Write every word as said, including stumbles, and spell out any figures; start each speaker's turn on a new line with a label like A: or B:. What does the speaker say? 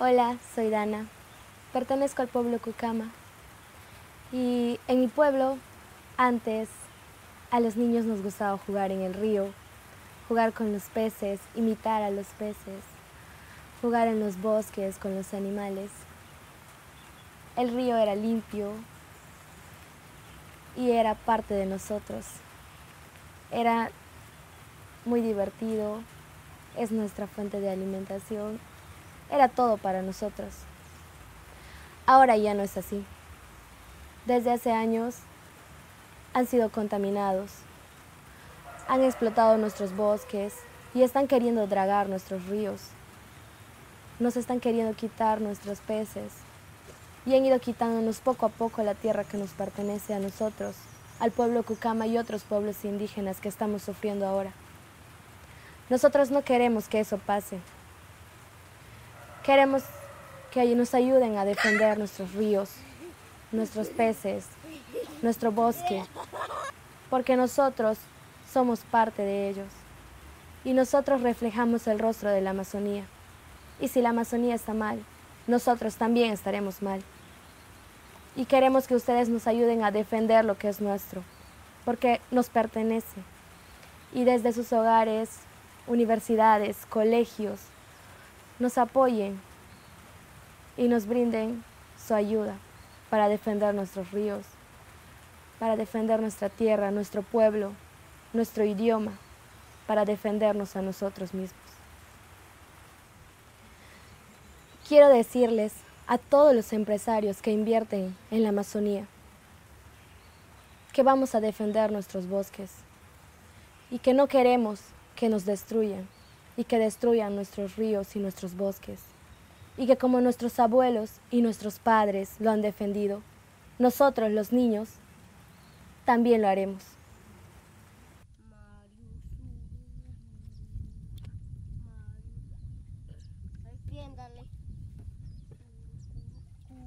A: Hola, soy Dana. Pertenezco al pueblo Cucama. Y en mi pueblo, antes, a los niños nos gustaba jugar en el río, jugar con los peces, imitar a los peces, jugar en los bosques con los animales. El río era limpio y era parte de nosotros. Era muy divertido, es nuestra fuente de alimentación, era todo para nosotros. Ahora ya no es así. Desde hace años han sido contaminados, han explotado nuestros bosques y están queriendo dragar nuestros ríos. Nos están queriendo quitar nuestros peces y han ido quitándonos poco a poco la tierra que nos pertenece a nosotros, al pueblo Cucama y otros pueblos indígenas que estamos sufriendo ahora. Nosotros no queremos que eso pase. Queremos que nos ayuden a defender nuestros ríos, nuestros peces, nuestro bosque, porque nosotros somos parte de ellos y nosotros reflejamos el rostro de la Amazonía. Y si la Amazonía está mal, nosotros también estaremos mal. Y queremos que ustedes nos ayuden a defender lo que es nuestro, porque nos pertenece. Y desde sus hogares, universidades, colegios, nos apoyen y nos brinden su ayuda para defender nuestros ríos, para defender nuestra tierra, nuestro pueblo, nuestro idioma, para defendernos a nosotros mismos. Quiero decirles a todos los empresarios que invierten en la Amazonía que vamos a defender nuestros bosques y que no queremos que nos destruyan y que destruyan nuestros ríos y nuestros bosques, y que como nuestros abuelos y nuestros padres lo han defendido, nosotros los niños también lo haremos.
B: Defiéndale.